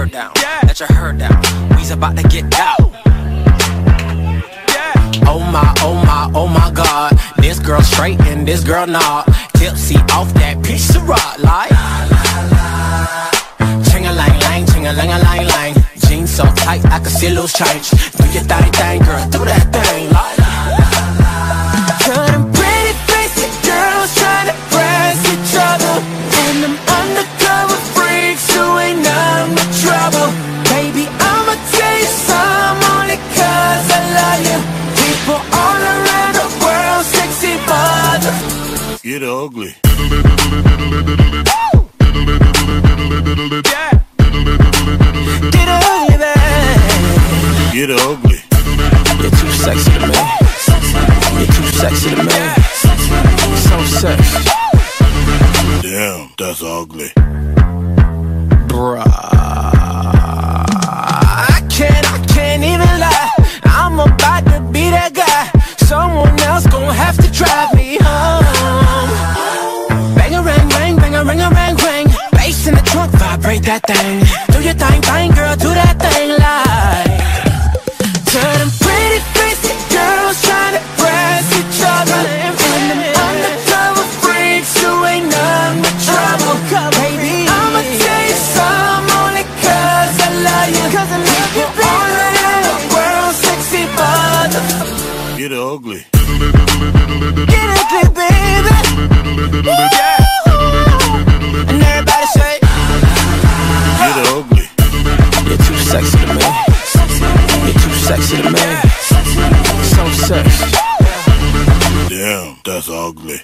herd down. Let your herd down. We's about to get out. Oh my, oh my, oh my God. This girl straight and this girl not. Tipsy off that piece of rock like ching-a-lang-lang, ching-a-lang-a-lang-lang. Jeans so tight I can see loose change. Do your thing, girl, do that thing like cut them pretty faced girls trying to press each other, and them undercover freaks who ain't none but trouble. Baby, I'ma tell you some only cause I love you. People all around the world, sexy mother. Get ugly. Yeah. Get ugly, babe. Get ugly. You're too sexy to me. You're too sexy to me. So sexy. Damn, that's ugly. Bruh, I can't even lie. I'm about to be that guy. Someone else gon' have to drive me home. Bang a rang rang, bang a ring a rang rang. Bass in the trunk, vibrate that thing. Do your thing, girl, do that thing like. To them pretty faced girls trying to press each other, and them undercover freaks who ain't none but trouble. Baby, I'ma tell you some only cause I love you. People all around the world, sexy mother. Get ugly. Get ugly, baby. Yeah. And everybody say, get ugly. You're too sexy to me. You're too sexy to me. So sexy. Damn, that's ugly.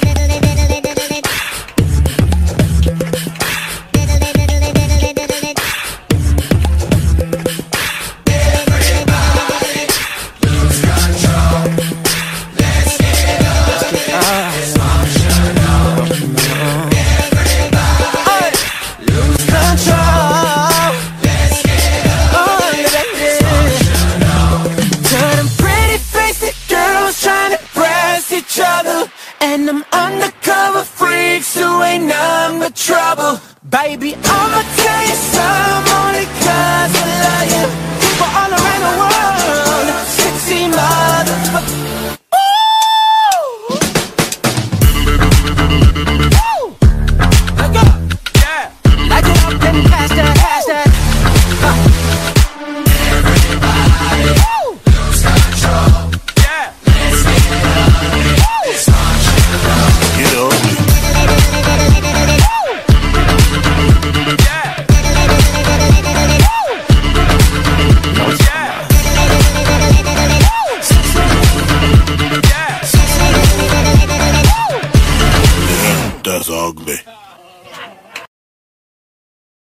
And them undercover freaks who ain't none but trouble. Baby, I'ma tell you some only cause I love you. People all around the world, sexy motherfucker. Let go, yeah. Light it up and pass that, Everybody, lose control. Yeah. Let's get it up. Get ugly. Damn, that's ugly.